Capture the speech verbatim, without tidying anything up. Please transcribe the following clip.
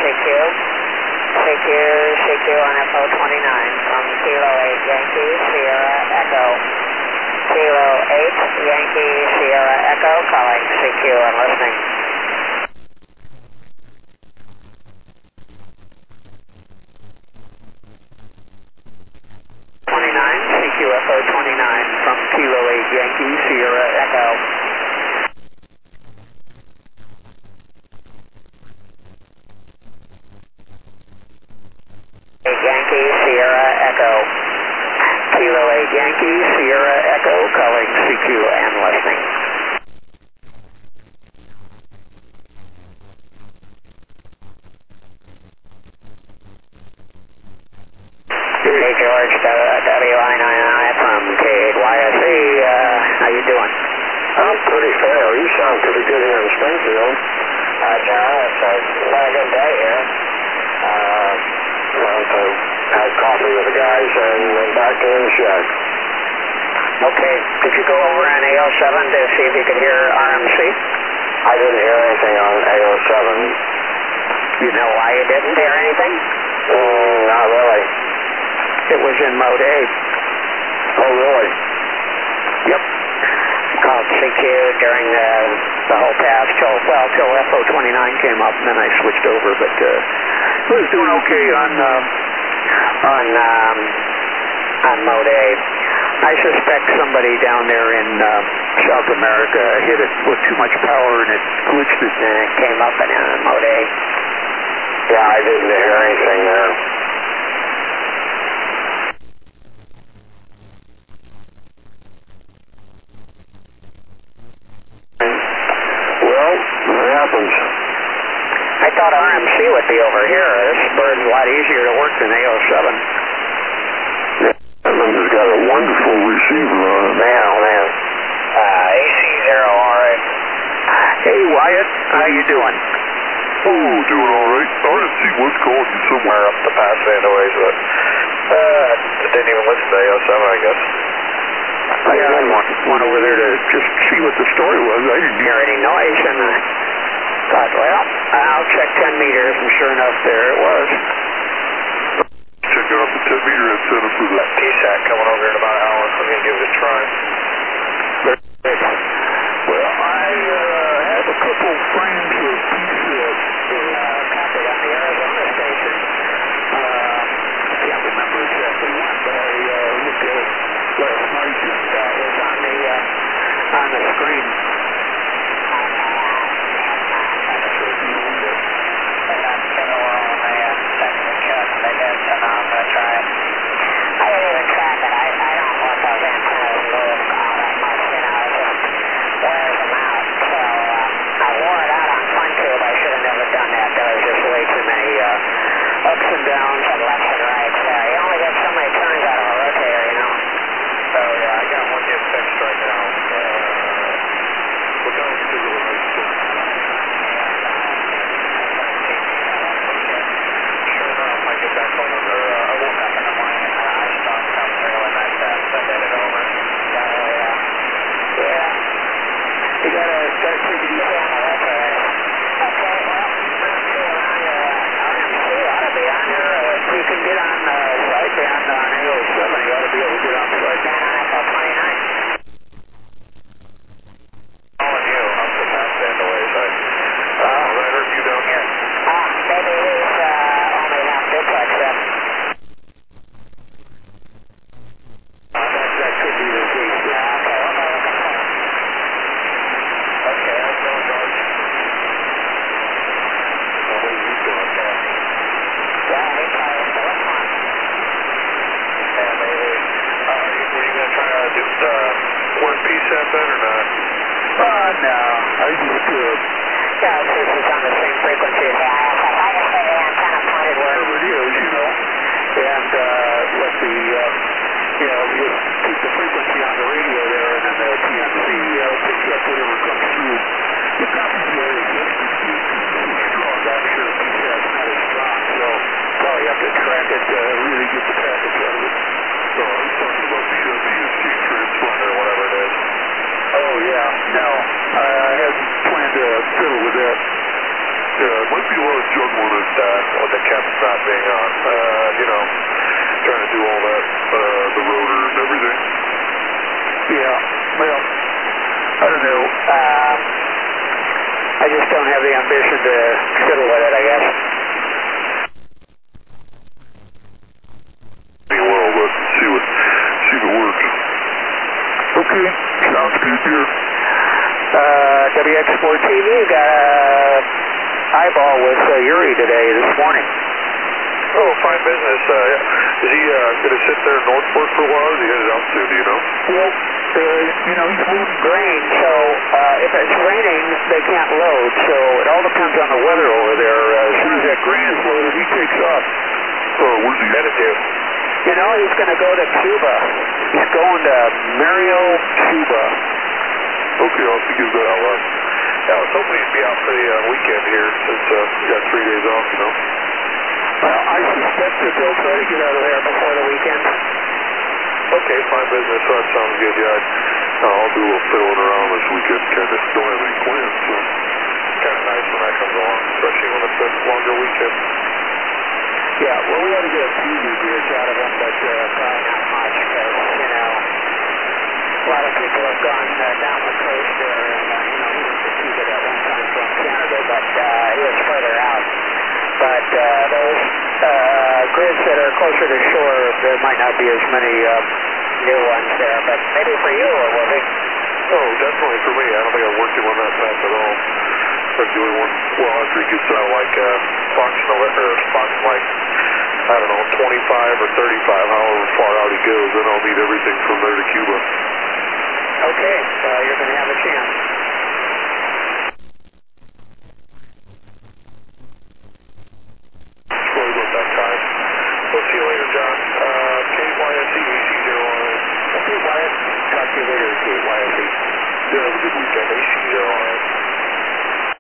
C Q. C Q, C Q on F O twenty-nine from Kilo eight Yankee Sierra Echo. Kilo eight Yankee Sierra Echo calling C Q and listening. twenty-nine, C Q F O twenty-nine from Kilo eight Yankee Sierra Echo. Yankee Sierra Echo. Kilo eight Yankee Sierra Echo calling C Q and listening. Hey George, W I ninety-nine from K eight Y S E. Uh, how you doing? I'm pretty fair. You sound pretty good here in Springfield. Uh, John, it's a very good day here. Uh, well, I had coffee with the guys and went back to the shed. Okay, did you go over on A O seven to see if you could hear R M C? I didn't hear anything on A O seven. You know why you didn't hear anything? Mm, not really. It was in mode A. Oh, really? Yep. Called C Q during the, the whole pass till, well, till F O twenty-nine came up, and then I switched over, but uh, it was doing okay on, uh, on, um, on mode A. I suspect somebody down there in uh, South America hit it with too much power and it glitched it and it came up and in mode A. Yeah, I didn't hear anything there. Well, what happens? I thought R M C would be over here. This bird's a lot easier to work than A O seven. Evans has got a wonderful receiver on it. Man, oh man. Uh, A C zero R A. Hey Wyatt, how you doing? Oh, doing all right. R M C was calling you somewhere up the pass anyways, but uh, I didn't even listen to A O seven, I guess. I yeah, I went, went over there to just see what the story was. I didn't hear any noise, and I thought, well, I'll check ten meters, and sure enough, there it was. Check out the ten meter antenna for the T SAT coming over in about an hour. I'm going to give it a try. Well, I uh, have a couple frames of P SAT uh, copied on the Arizona station. Uh, I can't remember exactly when, but I uh, looked at it last night, and uh, it was on the, uh, on the screen. Ups and downs and left and right. Uh, you only get so many turns out of a rotator, you know. So yeah, I got one getting fixed right now. Uh, we're going to do the right thing. Sure enough, I get back home with her. Uh, I woke up in the morning and her eyes stopped coming through and I said, send it over. Uh, yeah. Yeah. You gotta, gotta take it easy on the rotator. Okay, well, let's see around your R M C. Ought to be on here. Uh, if you can get on uh, sideband on A O seven, you ought to be able to get on sideband on F O twenty-nine. Calling you up the pass anyways. I, uh, I heard you down here. Ah, maybe he's uh, only half duplex then. Uh, that, that could be the case. Yeah, okay, what am I looking for? Okay, I'm going George. What are you doing there? Yeah, he probably was the left one. Yeah, maybe. Uh, were you going to try to do the one P SAT then or not? Uh, no. I just, uh, yeah, since it's on the same frequency as the I S S, I just say the antenna pointed wherever it is, you know, and, uh, let the, uh, you know, just keep the frequency on the radio there, and then the T M C, uh, picks up whatever comes through. The copy's very good. It's strong. I'm sure P SAT's not as strong, so probably have to track it to really get the package out of it. Uh, I was talking about the uh, T S T transponder or whatever it is. Oh, yeah. No. Uh, I hadn't planned to fiddle with that. Yeah, it might be a lot juggling it. Uh, with the caps not being on, uh, you know, trying to do all that, uh, the rotor and everything. Yeah, well, I don't know. Um, I just don't have the ambition to fiddle with it, I guess. Well, but see what, see if it works. Okay, sounds good here. Uh, W X four T V got a eyeball with uh, Yuri today, this morning. Oh, fine business. Uh, is he uh, going to sit there in Northport for a while, or is he headed out soon, do you know? Well, uh, you know, he's moving grain, so uh, if it's raining, they can't load, so it all depends on the weather over there. Uh, as soon as that grain is loaded, he takes off. Uh, where's he Headed to? You know, he's going to go to Cuba. He's going to Mario, Cuba. Okay, I'll have to give that Well, uh, yeah, I was hoping he'd be out for the uh, weekend here, since uh, we got three days off, you know. Well, I suspect that they'll try to get out of there before the weekend. Okay, fine business. So that sounds good. Yeah, Uh, I'll do a little fiddling around this weekend. Kind of don't have any plans, so. kind of nice when that comes along, especially when it's a longer weekend. Yeah, well, we ought to get a few new beers out of them, but uh, probably not much, because, you know, a lot of people have gone uh, down the coast there, and, uh, you know, we went to Cuba at one time from Canada, but uh, it was further out. But uh, those uh, grids that are closer to shore, there might not be as many uh, new ones there, but maybe for you it will be. Oh, definitely for me. I don't think I've worked him on that path at all. That's the only one. Well, after he gets out like uh, functional or function like, I don't know, twenty-five or thirty-five, however far out he goes, then I'll need everything from there to Cuba. Okay, uh, you're going to have a chance.